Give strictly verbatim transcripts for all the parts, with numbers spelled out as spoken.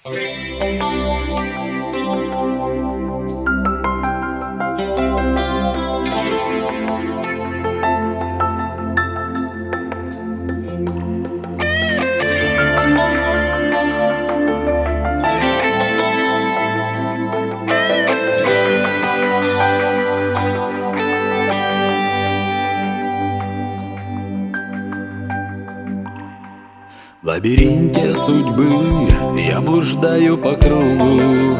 В лабиринте судьбы я блуждаю по кругу,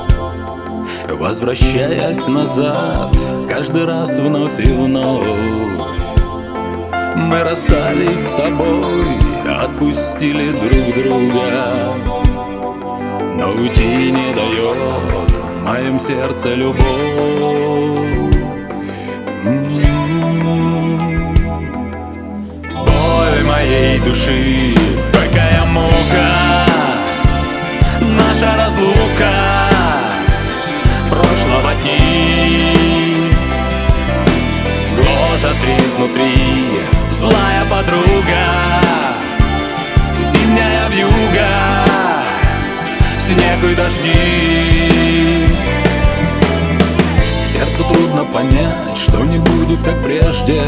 возвращаясь назад каждый раз вновь и вновь. Мы расстались с тобой, отпустили друг друга, но уйти не дает в моем сердце любовь. Боль моей души, какая мука, наша разлука прошлого дни гложет изнутри злая подруга, зимняя вьюга, снег и дожди. Сердцу трудно понять, что не будет как прежде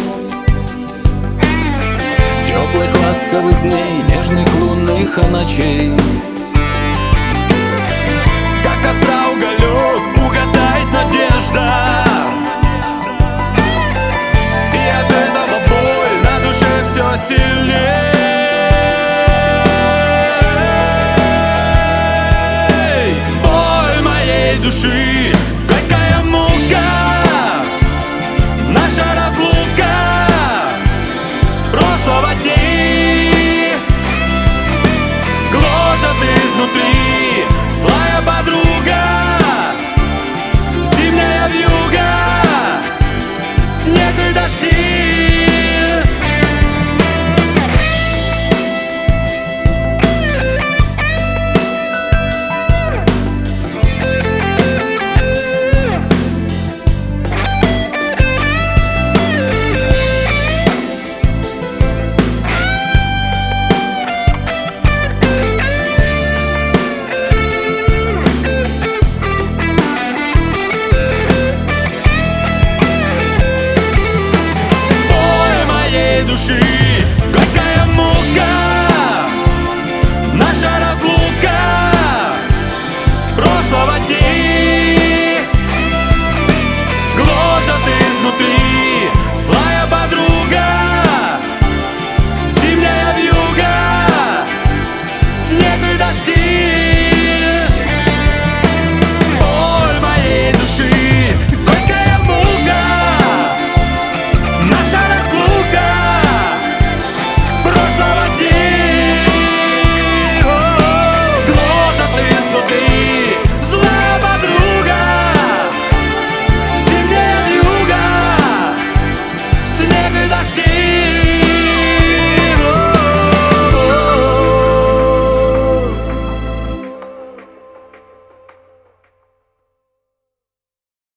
теплых ласковых дней, нежных лунных ночей. Как костра уголек угасает надежда, и от этого боль на душе все сильней. Боль моей души,